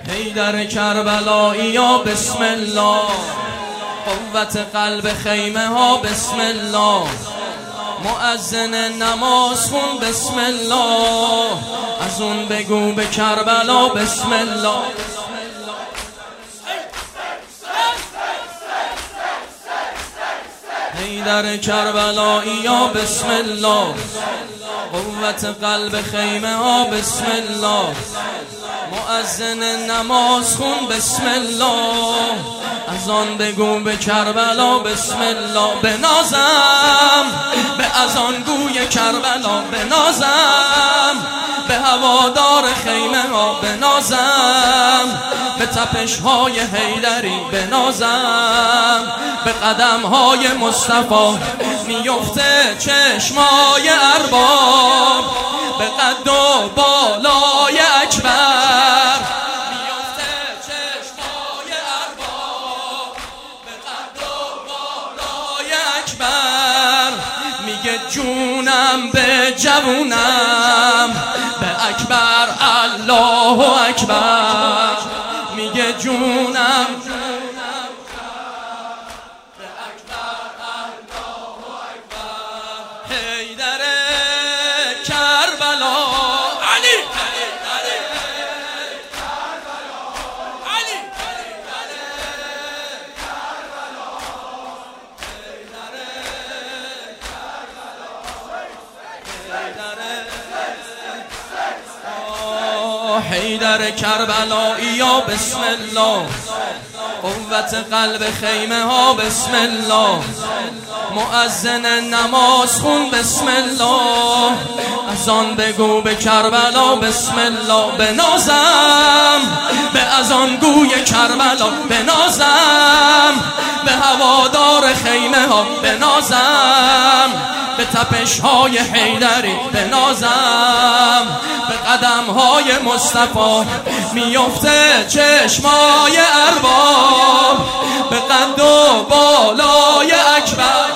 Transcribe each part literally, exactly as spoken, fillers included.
حیدر کربلایی یا بسم الله، قوت قلب خیمه ها بسم الله، مؤذن نماز خون بسم الله، از اون بگو به کربلا بسم الله. حیدر کربلایی یا بسم الله، قوت قلب خیمه ها بسم الله، مؤذن نماز خون بسم الله، از آن بگو به کربلا بسم الله. بنازم به از آن گوی کربلا، بنازم به هوادار خیمه ها، بنازم به تپش های حیدری، بنازم به قدم های مصطفی میفته چشمای ارباب، به قد و بالای اکبر میفته چشمای ارباب، به قد و بالای اکبر میگه جونم به جوونم، به اکبر الله اکبر، میگه جونم به اکبر الله اکبر. حیدر کربلا علی، حیدر کربلا علی، حیدر کربلا، حیدر کربلا، حیدر کربلایی یا بسم الله، قوت قلب خیمه ها بسم الله، مؤذن نماز خون بسم الله، از آن بگو به کربلا بسم الله. بنازم به از آن گوی کربلا، بنازم به هوادار خیمه ها، بنازم به تپش های حیدری، بنازم به قدم های مصطفی میفته چشمای ارباب، به قد و بالای اکبر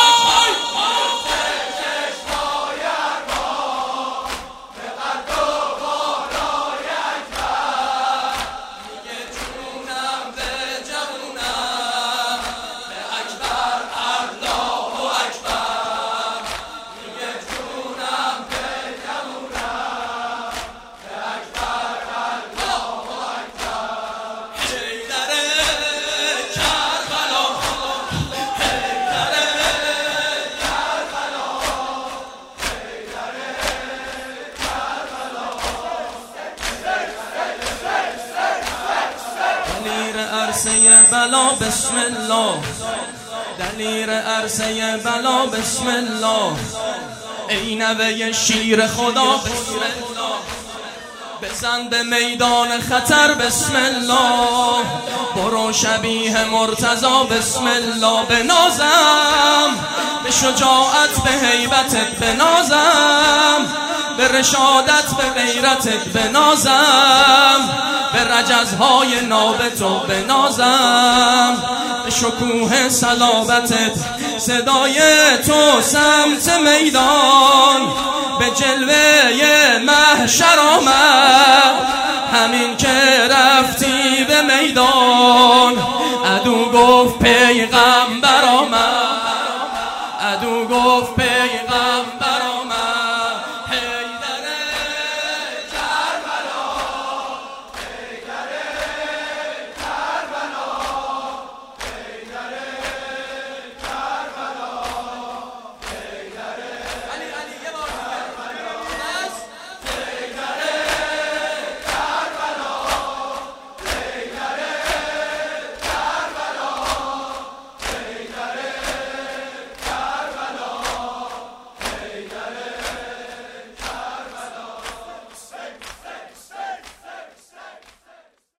عرصه بلا بسم الله، دلیر عرصه بلا بسم الله، ای نوه شیر خدا بسم الله، بزن به میدان خطر بسم الله، برو شبیه مرتضی بسم الله. بنازم به شجاعت به هیبتت، بنازم به رشادت به غیرتت، بنازم به رجزهای نابتو، بنازم به شکوه صلابتت، صدای تو سمت میدان به جلوه محشر آمد، همین که رفتی به میدان عدو گفت پیغمبر